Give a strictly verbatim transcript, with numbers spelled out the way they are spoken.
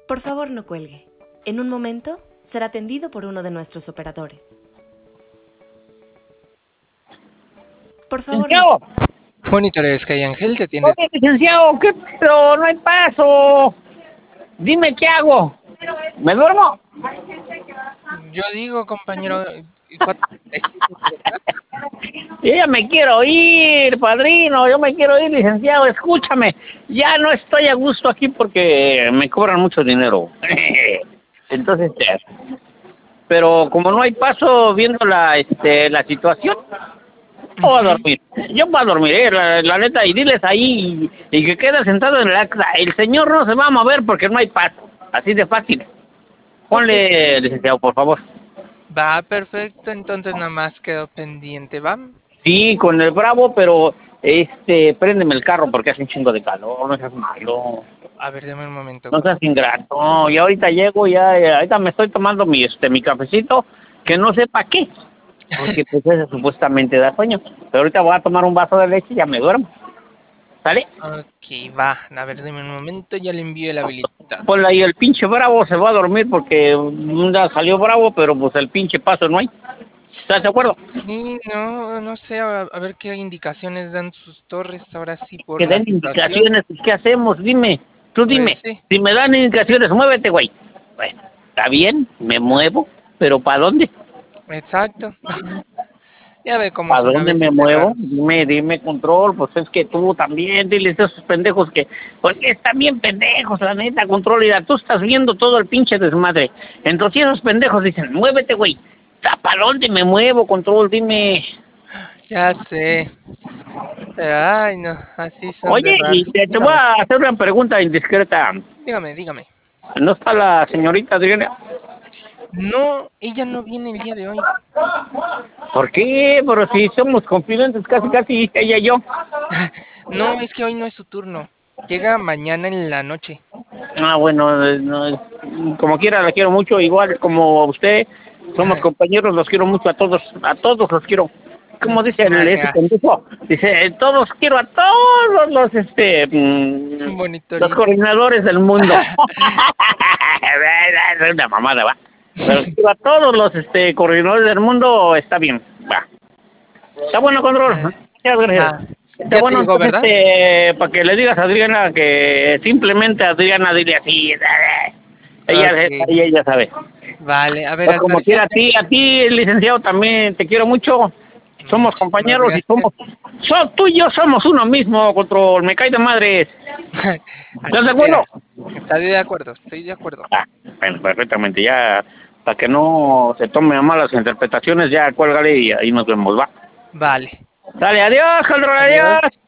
Por favor, no cuelgue. En un momento será atendido por uno de nuestros operadores. Por favor, no... Licenciado, Monitores Sky Ángel te atiende. oye, licenciado, ¿qué pedo? No hay paso. Dime qué hago. ¿Me duermo? Yo digo, compañero, cuatro treinta y cinco, ¿verdad? Yo ya me quiero ir, padrino, yo me quiero ir, licenciado, escúchame. Ya no estoy a gusto aquí porque me cobran mucho dinero. Entonces, eh, pero como no hay paso viendo la, este, la situación, yo voy a dormir. Yo voy a dormir, eh, la, la neta, y diles ahí y, y que quede sentado en la... El señor no se va a mover porque no hay paso. Así de fácil. Ponle, licenciado, por favor. Va, perfecto, entonces nada más quedó pendiente, ¿va? Sí, con el Bravo, pero este, préndeme el carro porque hace un chingo de calor, no seas malo, A ver, dame un momento. no seas ingrato. No, y ahorita llego, ya, ya, ahorita me estoy tomando mi, este, mi cafecito, que no sé para qué, porque pues eso supuestamente da sueño. Pero ahorita voy a tomar un vaso de leche y ya me duermo. ¿Sale? Ok, va, a ver, dame un momento, ya le envío el habilitado. Ponle ahí, el pinche Bravo se va a dormir porque mm, ya salió Bravo, pero pues el pinche paso no hay. ¿Estás de acuerdo? Sí, no, no sé, a, a ver qué indicaciones dan sus torres ahora sí por Que la den situación. indicaciones, ¿qué hacemos? Dime, tú dime. Pues sí, Si me dan indicaciones, muévete, güey. Bueno, está bien, me muevo, pero ¿para dónde? exacto. Ya ve cómo ¿Para son a dónde me veces de muevo? raros. Dime, dime, control, pues es que tú también, diles a esos pendejos que, porque están bien pendejos, la neta, control, y tú estás viendo todo el pinche desmadre. Entonces esos pendejos dicen, muévete, güey. ¿Para dónde me muevo, control? Dime. Ya sé. Pero, ay, no, así son de Oye, y raros. te, te voy Dígame, a hacer una pregunta indiscreta. dígame, dígame. ¿No está la señorita Adriana? No, ella no viene el día de hoy. ¿Por qué? Pero si somos confidentes casi, casi ella y yo. No, es que hoy no es su turno. Llega mañana en la noche. Ah, bueno, eh, no, como quiera la quiero mucho, igual como usted, somos compañeros, los quiero mucho a todos, a todos los quiero. Como dice el, ese Gracias. pendejo, dice, todos quiero a todos los, este, mm, los Monitorines. coordinadores del mundo. Es una mamada, va. Pero quiero a todos los, este, coordinadores del mundo, está bien, va. Está bueno, control. Eh, Muchas gracias. va. Está Ya te bueno, llegó, entonces, ¿verdad? este, para que le digas a Adriana que simplemente Adriana dile así. Ella, Ok. ella, ella sabe. Vale. A ver, Pero al como parecer quiera, a ya. ti, a ti, licenciado, también te quiero mucho. Somos Muchísimas compañeros y gracias. somos... So, tú y yo somos uno mismo, control. Me cae de madres. ¿Estás Así de acuerdo? sea. Está de acuerdo, estoy de acuerdo. Ah, bueno, perfectamente. Ya, para que no se tomen a malas interpretaciones, ya cuélgale y ahí nos vemos, va. Vale. Dale, adiós, control, Adiós. adiós.